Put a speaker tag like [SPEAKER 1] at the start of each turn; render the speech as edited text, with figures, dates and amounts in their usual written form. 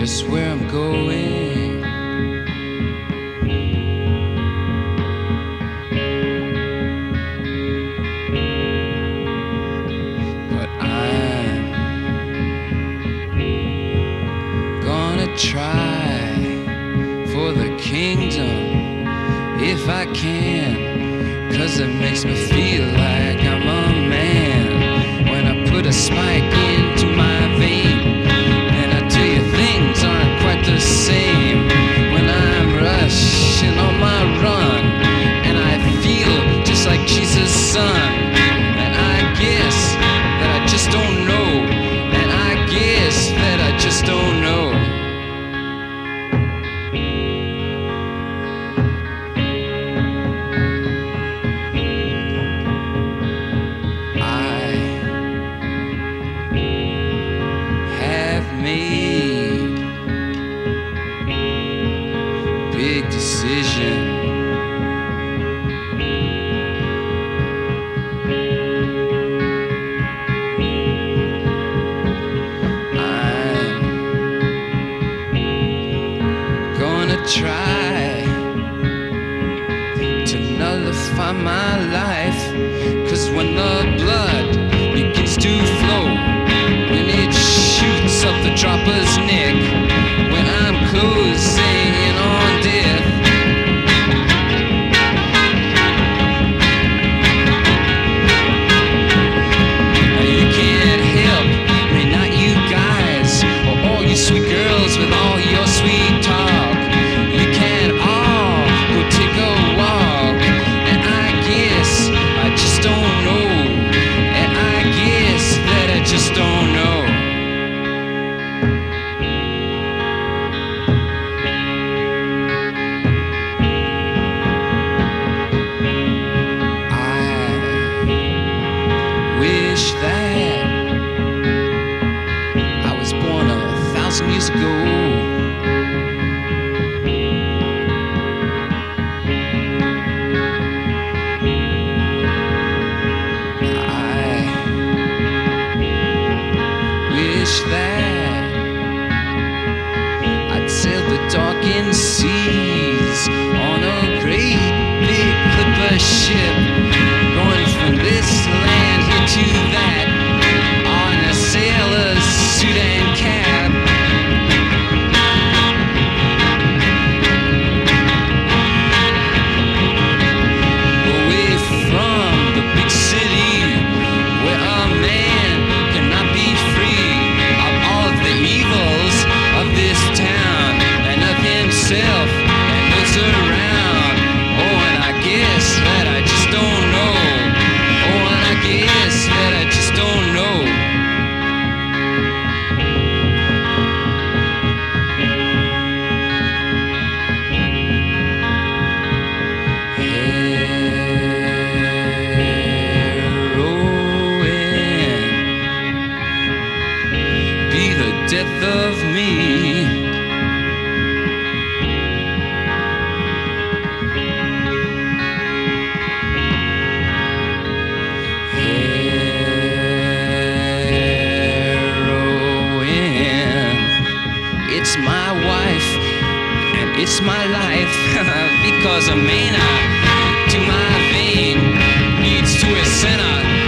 [SPEAKER 1] just where I'm going. But I'm gonna try for the kingdom if I can, 'cause it makes me feel like I'm a man when I put a spike into my vein. And I tell you, things aren't quite the same when I'm rushing on my run, and I feel just like Jesus' son. And I guess that I just don't know, and I guess that I just don't know. Made big decision. I'm gonna try to nullify my life, 'cause when the blood begins to flow, when it shoots up the dropper's neck, when I'm closing in on death, you can't help me, not you guys, or all you sweet girls with all your sweet talk. You can't all go take a walk, and I guess I just don't know, and I guess that I just don't know. Wish that I was born 1,000 years ago. I wish that I'd sail the darkened seas on a great big clipper ship, going from this land here to that, on a sailor's suit and cap. Away from the big city, where a man cannot be free of all of the evils of this town, and of himself and those around. Oh, and I guess that I just don't know. Oh, and I guess that I just don't know. Heroin be the death of me. It's my wife and it's my life, because a mana to my vein leads to a center.